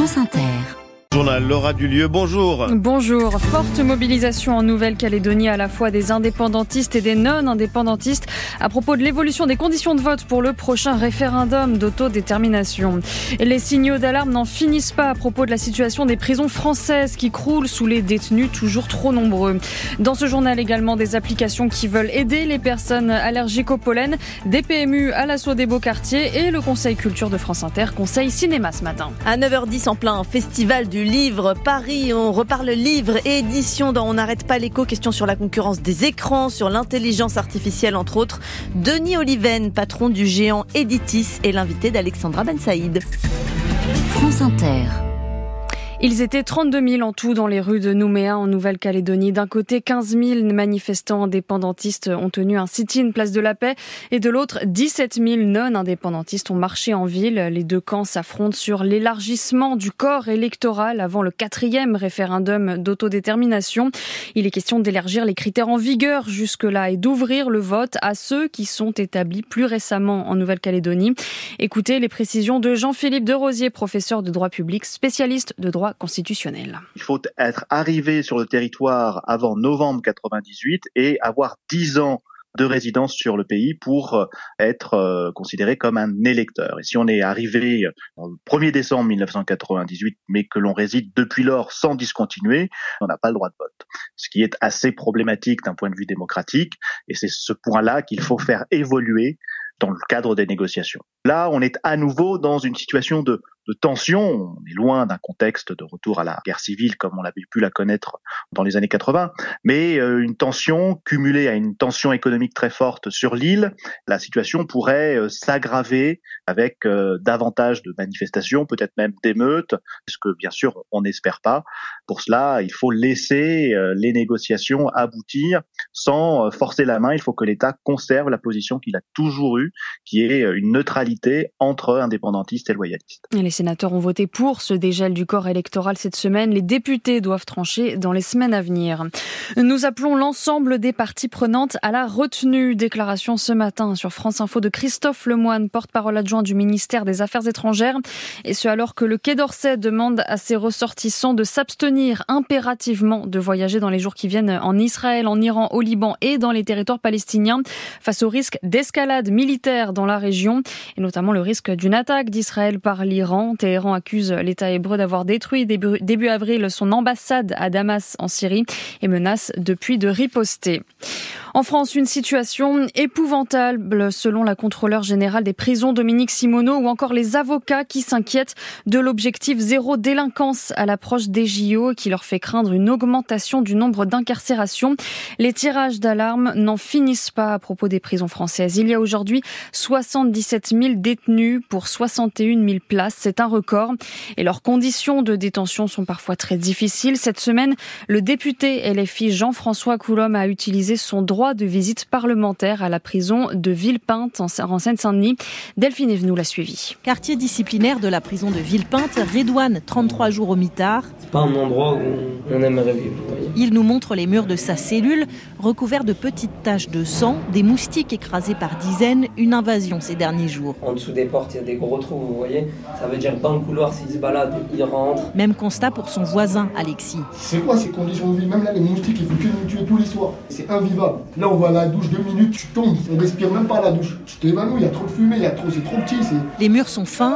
France Inter. Journal Laura Dulieu, bonjour. Bonjour. Forte mobilisation en Nouvelle-Calédonie à la fois des indépendantistes et des non-indépendantistes à propos de l'évolution des conditions de vote pour le prochain référendum d'autodétermination. Les signaux d'alarme n'en finissent pas à propos de la situation des prisons françaises qui croulent sous les détenus toujours trop nombreux. Dans ce journal également des applications qui veulent aider les personnes allergiques au pollen, des PMU à l'assaut des beaux quartiers et le Conseil Culture de France Inter, Conseil Cinéma ce matin. À 9h10 en plein festival du livre Paris, on reparle livre et édition dans On n'arrête pas l'écho, question sur la concurrence des écrans, sur l'intelligence artificielle entre autres. Denis Oliven, patron du géant Editis, est l'invité d'Alexandra Ben Saïd. France Inter. Ils étaient 32 000 en tout dans les rues de Nouméa en Nouvelle-Calédonie. D'un côté, 15 000 manifestants indépendantistes ont tenu un sit-in place de la Paix et de l'autre, 17 000 non-indépendantistes ont marché en ville. Les deux camps s'affrontent sur l'élargissement du corps électoral avant le 4e référendum d'autodétermination. Il est question d'élargir les critères en vigueur jusque-là et d'ouvrir le vote à ceux qui sont établis plus récemment en Nouvelle-Calédonie. Écoutez les précisions de Jean-Philippe Derosier, professeur de droit public, spécialiste de droit constitutionnel. Il faut être arrivé sur le territoire avant novembre 98 et avoir 10 ans de résidence sur le pays pour être considéré comme un électeur. Et si on est arrivé le 1er décembre 1998, mais que l'on réside depuis lors sans discontinuer, on n'a pas le droit de vote. Ce qui est assez problématique d'un point de vue démocratique, et c'est ce point-là qu'il faut faire évoluer dans le cadre des négociations. Là, on est à nouveau dans une situation de tension. On est loin d'un contexte de retour à la guerre civile comme on avait pu la connaître dans les années 80, mais une tension cumulée à une tension économique très forte sur l'île. La situation pourrait s'aggraver avec davantage de manifestations, peut-être même d'émeutes, ce que bien sûr on n'espère pas. Pour cela, il faut laisser les négociations aboutir sans forcer la main. Il faut que l'État conserve la position qu'il a toujours eue, qui est une neutralité entre indépendantistes et loyalistes. Et les sénateurs ont voté pour ce dégel du corps électoral cette semaine. Les députés doivent trancher dans les semaines à venir. Nous appelons l'ensemble des parties prenantes à la retenue. Déclaration ce matin sur France Info de Christophe Lemoine, porte-parole adjoint du ministère des Affaires étrangères. Et ce alors que le Quai d'Orsay demande à ses ressortissants de s'abstenir impérativement de voyager dans les jours qui viennent en Israël, en Iran, au Liban et dans les territoires palestiniens face au risque d'escalade militaire dans la région et notamment le risque d'une attaque d'Israël par l'Iran. Téhéran accuse l'État hébreu d'avoir détruit début avril son ambassade à Damas en Syrie et menace depuis de riposter. En France, une situation épouvantable selon la contrôleure générale des prisons Dominique Simoneau ou encore les avocats qui s'inquiètent de l'objectif zéro délinquance à l'approche des JO qui leur fait craindre une augmentation du nombre d'incarcérations. Les tirages d'alarme n'en finissent pas à propos des prisons françaises. Il y a aujourd'hui 77 000 détenus pour 61 000 places. C'est un record et leurs conditions de détention sont parfois très difficiles. Cette semaine, le député LFI Jean-François Coulombe a utilisé son droit de visite parlementaire à la prison de Villepinte en Seine-Saint-Denis. Delphine Evenou l'a suivi. Quartier disciplinaire de la prison de Villepinte, Redouane, 33 jours au mitard. C'est pas un endroit où on aimerait vivre, vous voyez. Il nous montre les murs de sa cellule, recouverts de petites taches de sang, des moustiques écrasés par dizaines, une invasion ces derniers jours. En dessous des portes, il y a des gros trous, vous voyez. Ça veut dire dans le couloir, s'il se balade, il rentre. Même constat pour son voisin, Alexis. C'est quoi ces conditions de vie? Même là, les moustiques, il faut que nous tuer tous les soirs. C'est invivable. Là, on va à la douche 2 minutes, tu tombes, on respire même pas à la douche. Tu t'évanouis, il y a trop de fumée, c'est trop petit. Les murs sont fins.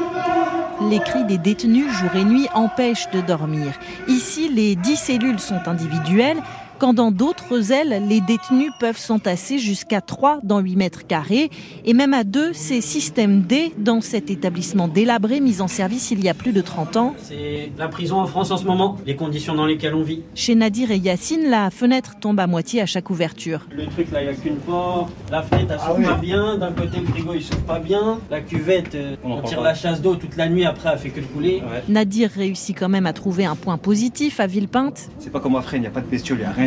Les cris des détenus jour et nuit empêchent de dormir. Ici, les 10 cellules sont individuelles. Quand dans d'autres ailes, les détenus peuvent s'entasser jusqu'à 3 dans 8 mètres carrés. Et même à 2, c'est système D dans cet établissement délabré mis en service il y a plus de 30 ans. C'est la prison en France en ce moment, les conditions dans lesquelles on vit. Chez Nadir et Yacine, la fenêtre tombe à moitié à chaque ouverture. Le truc là, il n'y a qu'une porte, la fenêtre elle s'ouvre pas bien, d'un côté le frigo il s'ouvre pas bien, la cuvette, on tire la chasse d'eau toute la nuit, après elle fait que de couler. Ouais. Nadir réussit quand même à trouver un point positif à Villepinte. C'est pas comme à Fresnes, il n'y a pas de bestiole, il n'y a rien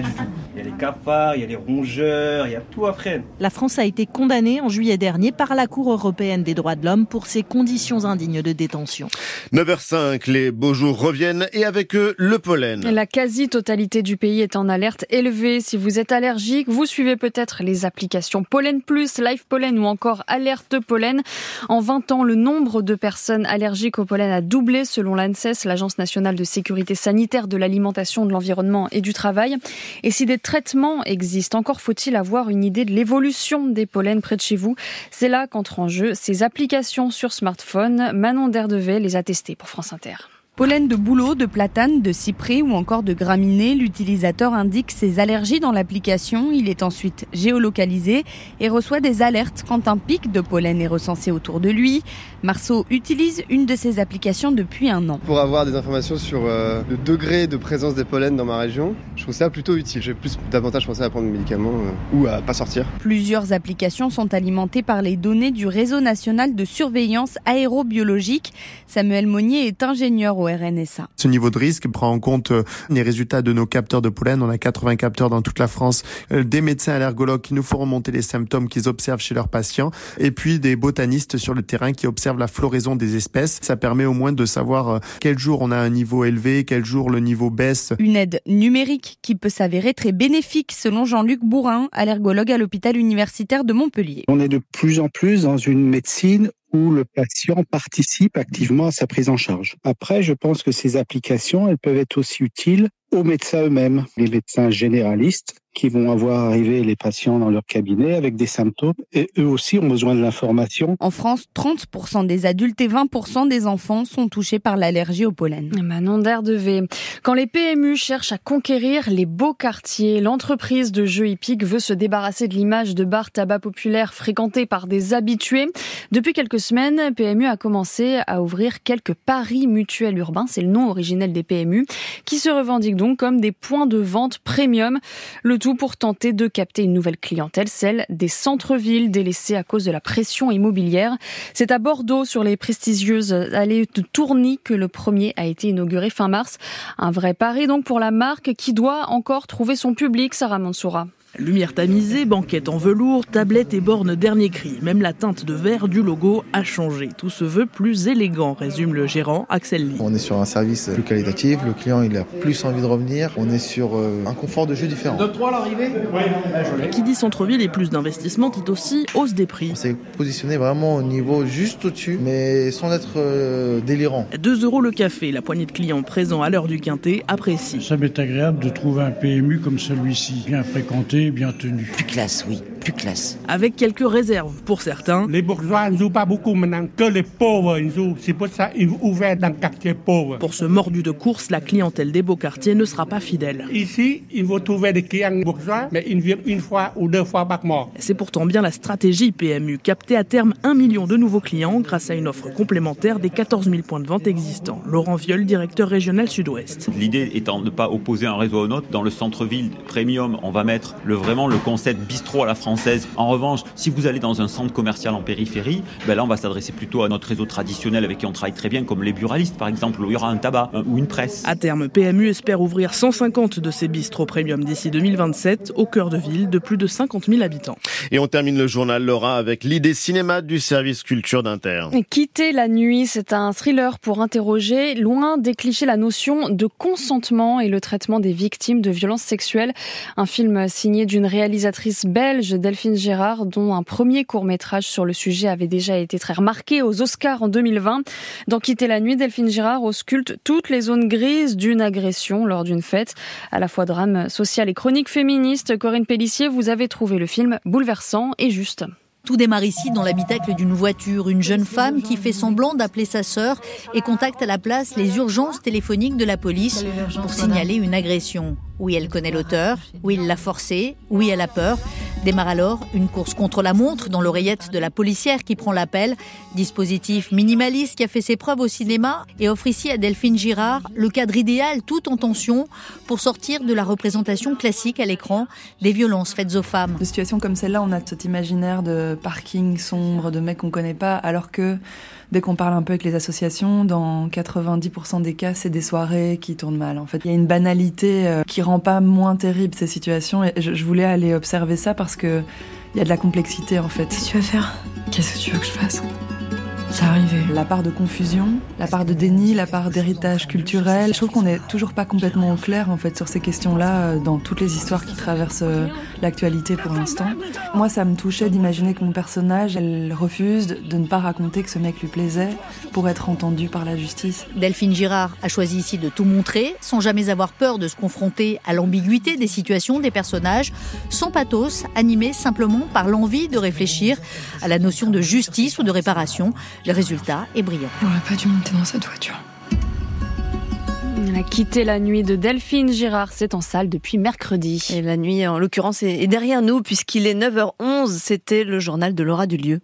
du tout. Il y a les cafards, il y a les rongeurs, il y a tout à freine. La France a été condamnée en juillet dernier par la Cour européenne des droits de l'homme pour ses conditions indignes de détention. 9h05, les beaux jours reviennent et avec eux le pollen. La quasi-totalité du pays est en alerte élevée. Si vous êtes allergique, vous suivez peut-être les applications Pollen Plus, Live Pollen ou encore Alerte Pollen. En 20 ans, le nombre de personnes allergiques au pollen a doublé selon l'ANSES, l'Agence nationale de sécurité sanitaire de l'alimentation, de l'environnement et du travail. Et si des traitements existent, encore faut-il avoir une idée de l'évolution des pollens près de chez vous. C'est là qu'entrent en jeu ces applications sur smartphone. Manon Derdevey les a testées pour France Inter. Pollen de bouleau, de platane, de cyprès ou encore de graminées, l'utilisateur indique ses allergies dans l'application. Il est ensuite géolocalisé et reçoit des alertes quand un pic de pollen est recensé autour de lui. Marceau utilise une de ces applications depuis 1 an. Pour avoir des informations sur le degré de présence des pollens dans ma région, je trouve ça plutôt utile. J'ai davantage pensé à prendre des médicaments ou à pas sortir. Plusieurs applications sont alimentées par les données du Réseau national de surveillance aérobiologique. Samuel Monnier est ingénieur au RNSA. Ce niveau de risque prend en compte les résultats de nos capteurs de pollen. On a 80 capteurs dans toute la France, des médecins allergologues qui nous font remonter les symptômes qu'ils observent chez leurs patients et puis des botanistes sur le terrain qui observent la floraison des espèces. Ça permet au moins de savoir quel jour on a un niveau élevé, quel jour le niveau baisse. Une aide numérique qui peut s'avérer très bénéfique selon Jean-Luc Bourrin, allergologue à l'hôpital universitaire de Montpellier. On est de plus en plus dans une médecine où le patient participe activement à sa prise en charge. Après, je pense que ces applications, elles peuvent être aussi utiles aux médecins eux-mêmes, les médecins généralistes qui vont avoir arrivé les patients dans leur cabinet avec des symptômes et eux aussi ont besoin de l'information. En France, 30% des adultes et 20% des enfants sont touchés par l'allergie au pollen. Manon Derdevey. Quand les PMU cherchent à conquérir les beaux quartiers, l'entreprise de jeux hippiques veut se débarrasser de l'image de bars tabac populaires fréquentés par des habitués. Depuis quelques semaines, PMU a commencé à ouvrir quelques paris mutuels urbains, c'est le nom originel des PMU, qui se revendiquent donc comme des points de vente premium. Le tout pour tenter de capter une nouvelle clientèle, celle des centres-villes délaissés à cause de la pression immobilière. C'est à Bordeaux, sur les prestigieuses allées de Tourny, que le premier a été inauguré fin mars. Un vrai pari donc pour la marque qui doit encore trouver son public, Sarah Mansoura. Lumière tamisée, banquette en velours, tablette et borne dernier cri. Même la teinte de verre du logo a changé. Tout se veut plus élégant, résume le gérant Axel Lee. On est sur un service plus qualitatif, le client il a plus envie de revenir. On est sur un confort de jeu différent. 2-3 à l'arrivée ? Oui. Qui dit centre-ville et plus d'investissement dit aussi hausse des prix. On s'est positionné vraiment au niveau juste au-dessus, mais sans être délirant. 2 € le café, la poignée de clients présents à l'heure du quintet apprécie. Ça m'est agréable de trouver un PMU comme celui-ci, bien fréquenté, bien tenu. Plus classe, oui, plus classe. Avec quelques réserves pour certains. Les bourgeois ne jouent pas beaucoup maintenant, que les pauvres ils jouent. C'est pour ça qu'ils ouvrent dans le quartier pauvre. Pour ce mordu de course, la clientèle des beaux quartiers ne sera pas fidèle. Ici, il faut trouver des clients bourgeois, mais ils viennent 1 fois ou 2 fois par mois. C'est pourtant bien la stratégie PMU, capter à terme 1 million de nouveaux clients grâce à une offre complémentaire des 14 000 points de vente existants. Laurent Viol, directeur régional Sud-Ouest. L'idée étant de ne pas opposer un réseau à un autre. Dans le centre-ville premium, on va mettre vraiment le concept bistrot à la française. En revanche, si vous allez dans un centre commercial en périphérie, là on va s'adresser plutôt à notre réseau traditionnel avec qui on travaille très bien, comme les buralistes par exemple, où il y aura un tabac ou une presse. À terme, PMU espère ouvrir 150 de ces bistrots premium d'ici 2027 au cœur de ville de plus de 50 000 habitants. Et on termine le journal Laura avec l'idée cinéma du service culture d'Inter. Quitter la nuit, c'est un thriller pour interroger, loin des clichés, la notion de consentement et le traitement des victimes de violences sexuelles. Un film signé d'une réalisatrice belge, Delphine Gérard, dont un premier court-métrage sur le sujet avait déjà été très remarqué aux Oscars en 2020. Dans Quitter la nuit, Delphine Gérard ausculte toutes les zones grises d'une agression lors d'une fête. À la fois drame social et chronique féministe, Corinne Pellissier, vous avez trouvé le film bouleversant et juste. Tout démarre ici dans l'habitacle d'une voiture. Une jeune femme qui fait semblant d'appeler sa sœur et contacte à la place les urgences téléphoniques de la police pour signaler une agression. Oui, elle connaît l'auteur, oui, il l'a forcé, oui, elle a peur. Démarre alors une course contre la montre dans l'oreillette de la policière qui prend l'appel. Dispositif minimaliste qui a fait ses preuves au cinéma et offre ici à Delphine Girard le cadre idéal tout en tension pour sortir de la représentation classique à l'écran des violences faites aux femmes. De situations comme celle-là, on a cet imaginaire de parking sombre, de mecs qu'on connaît pas, alors que Dès qu'on parle un peu avec les associations, dans 90% des cas, c'est des soirées qui tournent mal. En fait, il y a une banalité qui rend pas moins terrible ces situations. Et je voulais aller observer ça parce que il y a de la complexité en fait. Qu'est-ce que tu veux faire ? Qu'est-ce que tu veux que je fasse ? C'est arrivé. La part de confusion, la part de déni, la part d'héritage culturel. Je trouve qu'on n'est toujours pas complètement au clair en fait sur ces questions-là dans toutes les histoires qui traversent l'actualité pour l'instant. Moi, ça me touchait d'imaginer que mon personnage, elle refuse de ne pas raconter que ce mec lui plaisait pour être entendue par la justice. Delphine Girard a choisi ici de tout montrer, sans jamais avoir peur de se confronter à l'ambiguïté des situations des personnages, sans pathos, animé simplement par l'envie de réfléchir à la notion de justice ou de réparation. Le résultat est brillant. On n'aurait pas dû monter dans cette voiture. Elle a quitté la nuit de Delphine Girard, c'est en salle depuis mercredi. Et la nuit, en l'occurrence, est derrière nous, puisqu'il est 9h11, c'était le journal de Laura Dulieu.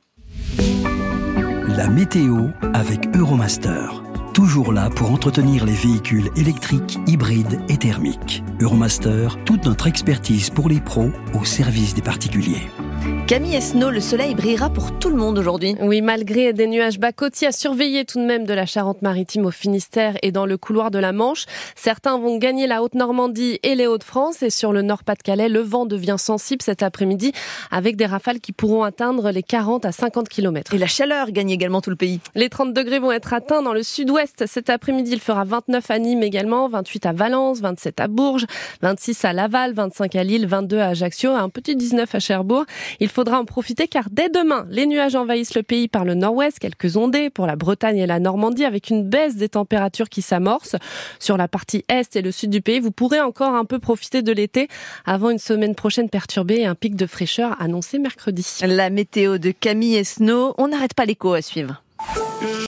La météo avec Euromaster. Toujours là pour entretenir les véhicules électriques, hybrides et thermiques. Euromaster, toute notre expertise pour les pros au service des particuliers. Camille Esnault, le soleil brillera pour tout le monde aujourd'hui. Oui, malgré des nuages bas côtiers à surveiller tout de même de la Charente-Maritime au Finistère et dans le couloir de la Manche. Certains vont gagner la Haute-Normandie et les Hauts-de-France. Et sur le Nord-Pas-de-Calais, le vent devient sensible cet après-midi avec des rafales qui pourront atteindre les 40 à 50 km. Et la chaleur gagne également tout le pays. Les 30 degrés vont être atteints dans le sud-ouest. Cet après-midi, il fera 29 à Nîmes également, 28 à Valence, 27 à Bourges, 26 à Laval, 25 à Lille, 22 à Ajaccio, un petit 19 à Cherbourg. Il faudra en profiter car dès demain, les nuages envahissent le pays par le nord-ouest, quelques ondées pour la Bretagne et la Normandie avec une baisse des températures qui s'amorce. Sur la partie est et le sud du pays, vous pourrez encore un peu profiter de l'été avant une semaine prochaine perturbée et un pic de fraîcheur annoncé mercredi. La météo de Camille Esnault, on n'arrête pas l'écho à suivre.